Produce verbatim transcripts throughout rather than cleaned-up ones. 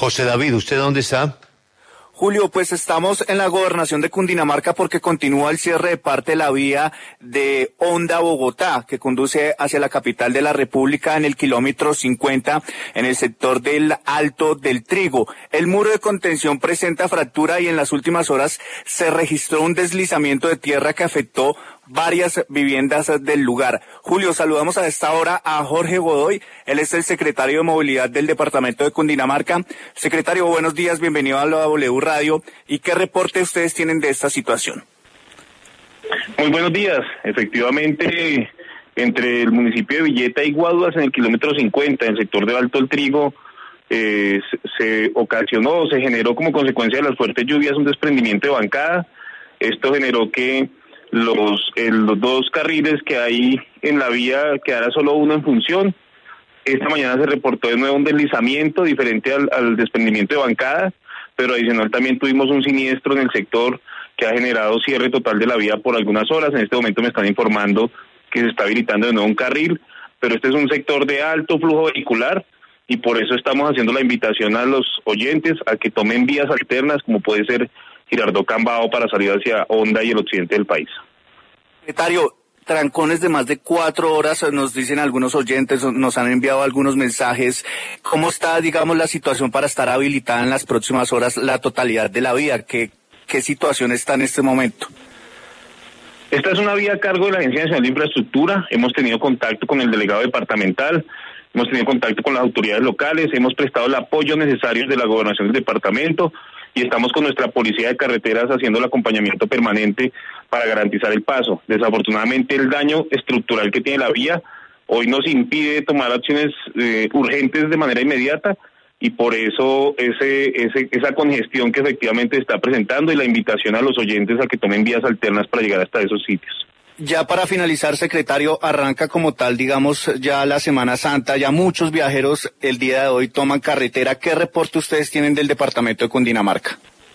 José David, ¿usted dónde está? Julio, pues estamos en la gobernación de Cundinamarca porque continúa el cierre de parte de la vía de Honda-Bogotá, que conduce hacia la capital de la República en el kilómetro cincuenta, en el sector del Alto del Trigo. El muro de contención presenta fractura y en las últimas horas se registró un deslizamiento de tierra que afectó varias viviendas del lugar. Julio, saludamos a esta hora a Jorge Godoy, él es el secretario de Movilidad del departamento de Cundinamarca. Secretario, buenos días, bienvenido a la W Radio. ¿Y qué reporte ustedes tienen de esta situación? Muy buenos días. Efectivamente, entre el municipio de Villeta y Guaduas, en el kilómetro cincuenta, en el sector del Alto del Trigo, eh, se ocasionó, se generó como consecuencia de las fuertes lluvias un desprendimiento de bancada. Esto generó que Los, eh, los dos carriles que hay en la vía quedara solo uno en función. Esta mañana se reportó de nuevo un deslizamiento diferente al, al desprendimiento de bancada, pero adicional también tuvimos un siniestro en el sector que ha generado cierre total de la vía por algunas horas. En este momento me están informando que se está habilitando de nuevo un carril, pero este es un sector de alto flujo vehicular y por eso estamos haciendo la invitación a los oyentes a que tomen vías alternas, como puede ser Girardot Cambao, para salir hacia Honda y el occidente del país. Secretario, trancones de más de cuatro horas, nos dicen algunos oyentes, nos han enviado algunos mensajes. ¿Cómo está, digamos, la situación para estar habilitada en las próximas horas la totalidad de la vía? ¿Qué, qué situación está en este momento? Esta es una vía a cargo de la Agencia Nacional de Infraestructura. Hemos tenido contacto con el delegado departamental, hemos tenido contacto con las autoridades locales, hemos prestado el apoyo necesario de la gobernación del departamento y estamos con nuestra policía de carreteras haciendo el acompañamiento permanente para garantizar el paso. Desafortunadamente, el daño estructural que tiene la vía hoy nos impide tomar acciones eh, urgentes de manera inmediata y por eso ese, ese esa congestión que efectivamente está presentando y la invitación a los oyentes a que tomen vías alternas para llegar hasta esos sitios. Ya para finalizar, secretario, arranca como tal, digamos, ya la Semana Santa, ya muchos viajeros el día de hoy toman carretera. ¿Qué reporte ustedes tienen del departamento de Cundinamarca?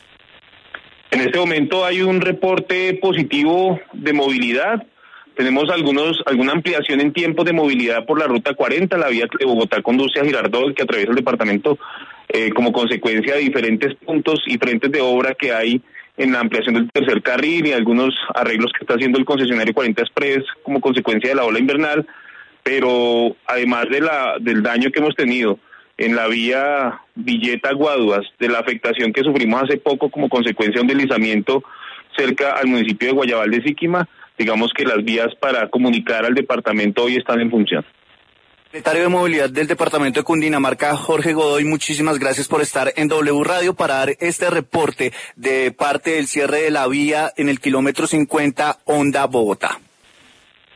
En este momento hay un reporte positivo de movilidad. Tenemos algunos alguna ampliación en tiempo de movilidad por la ruta cuarenta, la vía que de Bogotá conduce a Girardot, que atraviesa el departamento, eh, como consecuencia de diferentes puntos y frentes de obra que hay en la ampliación del tercer carril y algunos arreglos que está haciendo el concesionario cuarenta Express como consecuencia de la ola invernal, pero además de la del daño que hemos tenido en la vía Villeta-Guaduas, de la afectación que sufrimos hace poco como consecuencia de un deslizamiento cerca al municipio de Guayabal de Siquima, digamos que las vías para comunicar al departamento hoy están en función. Secretario de Movilidad del departamento de Cundinamarca, Jorge Godoy, muchísimas gracias por estar en W Radio para dar este reporte de parte del cierre de la vía en el kilómetro cincuenta Honda-Bogotá.